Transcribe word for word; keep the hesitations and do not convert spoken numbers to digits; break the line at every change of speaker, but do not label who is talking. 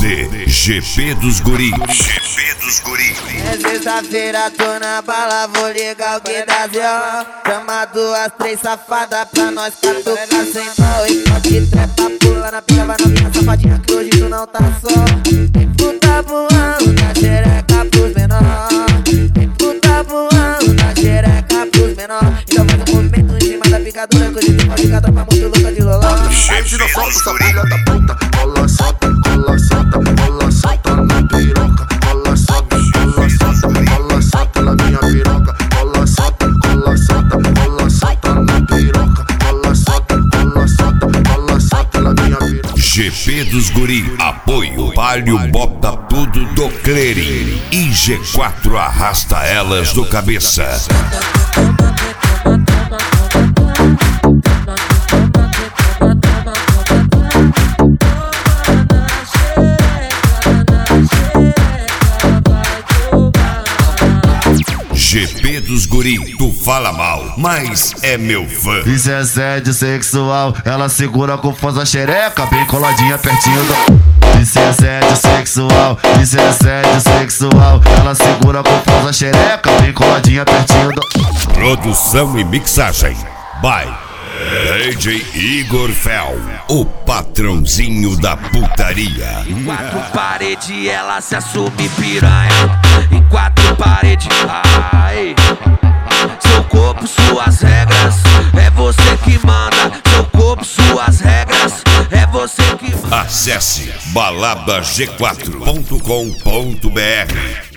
D, G P dos Guri. G P dos Guri.
É sexta-feira, tô na bala, vou ligar o que dá Z O. Chama duas, três safadas pra nós catucar sem nó. Enquanto trepa, pula na pica, vai novinha safadinha que hoje tu não tá só. Tu tá voando na xereca pros menor. Tu tá voando na xereca pros menor. Então faz um movimento em cima da picadura, que hoje tu pode ficar tropa muito louca de loló.
Tira foto, essa filha da puta. Cola, solta, cola, solta, cola, solta na piroca. Cola, solta, cola, solta, cola, solta na minha piroca. Cola, solta, cola, solta, cola, solta na piroca. Cola, solta, cola, solta, cola, solta na minha piroca.
G P dos Guri, apoio, Palio bota tudo do Clearing. E G quatro arrasta elas do cabeça. G P dos Guri, tu fala mal, mas é meu fã.
Isso é assédio sexual, ela segura com força a xereca, bem coladinha pertinho do... Isso é assédio sexual, isso é assédio sexual, ela segura com força a xereca, bem coladinha pertinho do...
Produção e mixagem, by D J Igor Fel, o patrãozinho da putaria.
Em quatro paredes ela se assume piranha. Em quatro paredes, ai. Seu corpo, suas regras, é você que manda. Seu corpo, suas regras, é você que manda.
Acesse balada g quatro ponto com ponto br.